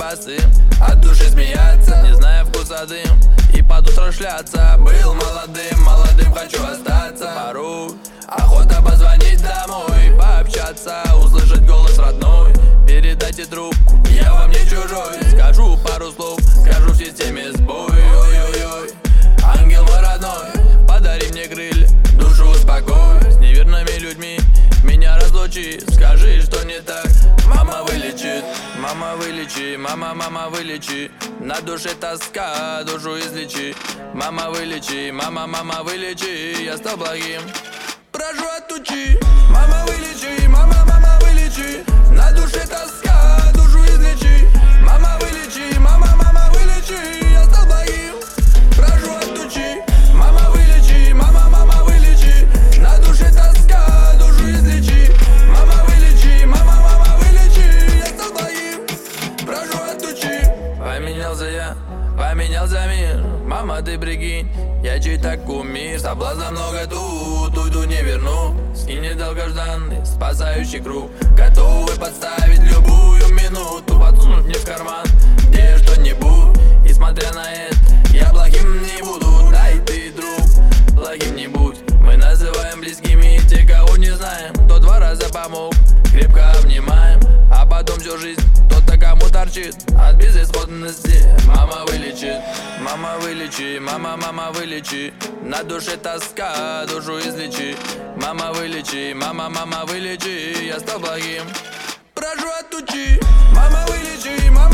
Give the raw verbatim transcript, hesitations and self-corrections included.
босым, от души смеяться, не зная вкуса дым, и под утро шляться. Был молодым, молодым хочу остаться. Порой охота позвонить домой, пообщаться, услышать голос родной. Передайте трубку, я вам не чужой. Скажу пару слов, скажу в системе сбой. Ой-ой-ой, ангел мой родной, подари мне крылья, душу успокой. С неверными людьми меня разлучи, скажи, что не так, мама вылечит. Мама вылечи, мама, мама вылечи, на душе тоска, душу излечи. Мама вылечи, мама, мама вылечи, я стал благим, прошу отучи. Мама вылечи, мама, мама вылечи, на душе тоска, душу излечи. Мама вылечи, мама, мама вылечи, я стал благим, прошу отучи. Мама вылечи, мама, мама вылечи, на душе тоска, душу излечи. Мама вылечи, мама, мама вылечи, я стал благим, прошу отучи. Поменялся я, поменялся мир, мама, ты прикинь, я чей-то кумир. Соблазна много тут, уйду не верну. Скинь долгожданный спасающий круг, готовы подставить любую минуту, подсунуть мне в карман где что-нибудь. И смотря на это, я плохим не буду. Да и ты, друг, плохим не будь. Мы называем близкими те, кого не знаем. Кто два раза помог, крепко обнимаем, а потом всю жизнь тот-то, кому торчит от безысходности. Мама вылечит, мама вылечи, мама, мама вылечи, на душе тоска, душу излечи. Мама вылечи, мама, мама вылечи, я стал благим, прошу отучи. Мама вылечи, мама.